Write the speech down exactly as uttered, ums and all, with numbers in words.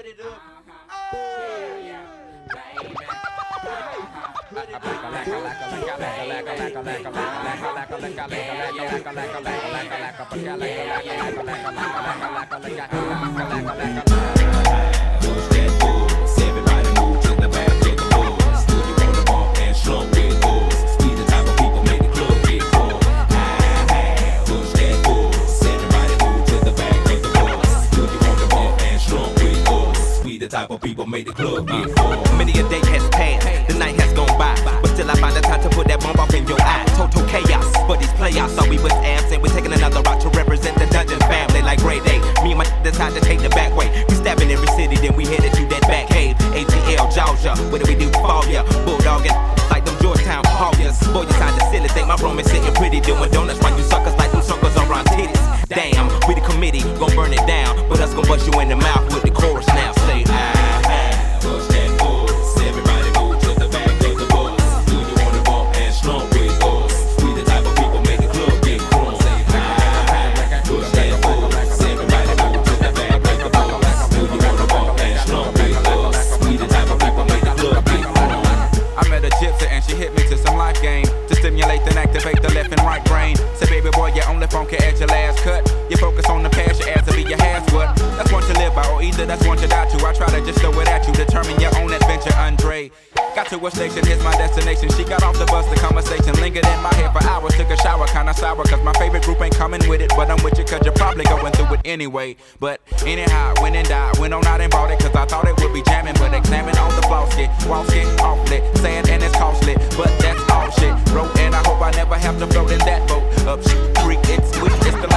it up. Oh, yeah, baby. Everybody move to the back of the bus. Do you wanna bump and slump with us? We the type of people make the club get full. Push that bus. Everybody move to the back of the bus. Do you wanna bump and slump with us? We the type of people make the club get full. Many a day has passed, the night has gone by, but still I find the time to put that bomb off in your eye. Total chaos, but these playoffs thought we was absent. We're taking another route to represent the Dungeon family like grade A. Me and my decide to take the back way. We stabbing every city, then we headed to that back cave. A T L, Georgia, what do we do? Fall ya, bulldogging like them Georgetown Hawkers. Boy, you kinda silly, think my room is sitting pretty, doing donuts while you suckers like them suckers around titties. Damn, we the committee, gon' burn it down, but us gon' bust you in the mouth with the chorus now. Say, ah, ah, push that bus. Everybody move to the back of the bus. Do you wanna bump and slump with us? We the type of people make the club get crunk. Say, ah, ah, push that bus. Everybody move to the back of the bus. Do you wanna bump and slump with us? We the type of people make the club get crunk. I met a gypsy and she hit me to some life game to stimulate and activate the left and right brain. Say, baby boy, you only funky at your last cut. You focus on the past, your ass to be your has what. That's one to live by, or either that's one to die to. I try to just throw it at you, determine your own adventure, Andre. Got to a station, here's my destination. She got off the bus, the conversation lingered in my head for hours. Took a shower, kinda sour, cause my favorite group ain't coming with it. But I'm with you, cause you're probably going through it anyway. But anyhow, went and died, went on out and bought it, cause I thought it would be jamming. But examine on the floss, get walls get awfully sad and it's costly, but that's all shit. Wrote and I hope I never have to float in that boat. Up shit creek, it's sweet, it's the